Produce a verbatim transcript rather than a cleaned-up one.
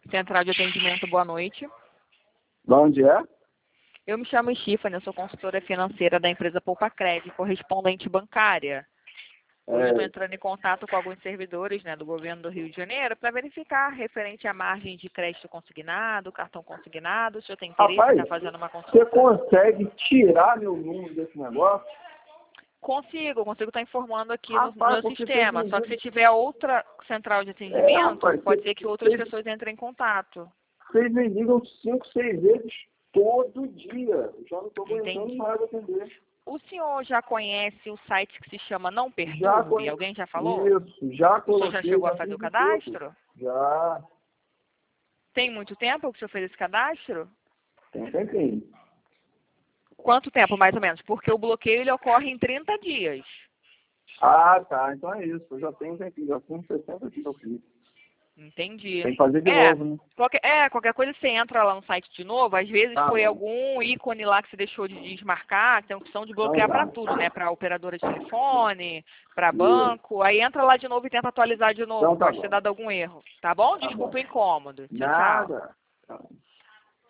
Central de Atendimento, boa noite. De onde é? Eu me chamo Stephanie, eu sou consultora financeira da empresa Poupa Crédito, correspondente bancária. Hoje É. estou entrando em contato com alguns servidores, né, do governo do Rio de Janeiro para verificar referente à margem de crédito consignado, cartão consignado, se o senhor tem interesse Rapaz, em estar fazendo uma você consulta. consegue tirar meu número desse negócio? Consigo, consigo estar informando aqui no, Rapaz, no porque sistema. vocês Só que me se tiver outra central de É, atendimento, rapaz, pode vocês, ser que outras vocês, pessoas entrem em contato. vocês me ligam cinco, seis vezes todo dia. Eu já não estou aguentando Entendi. mais atender. O senhor já conhece o site que se chama Não Já Perturbe? conhe... Alguém já falou? Isso, já O senhor já coloquei, chegou a já fazer o fiz de tudo. cadastro? Já Tem muito tempo que o senhor fez esse cadastro? tem um tempinho. Quanto tempo, mais ou menos? Porque o bloqueio ele ocorre em trinta dias. Ah, tá. Então é isso. Eu já tenho um tempinho. Já tenho sessenta dias que eu fiz. Entendi. Tem que fazer de É, novo, né? qualquer, é, qualquer coisa você entra lá no site de novo, às vezes Tá foi bom. algum ícone lá que você deixou de desmarcar, tem a opção de Então bloquear para tá. tudo, né? Para operadora de telefone, para Isso. banco, aí entra lá de novo e tenta atualizar de novo, Então tá pode ter bom. dado algum erro, tá bom? Tá Desculpa bom. o incômodo. Tchau, tchau. Nada. Tá.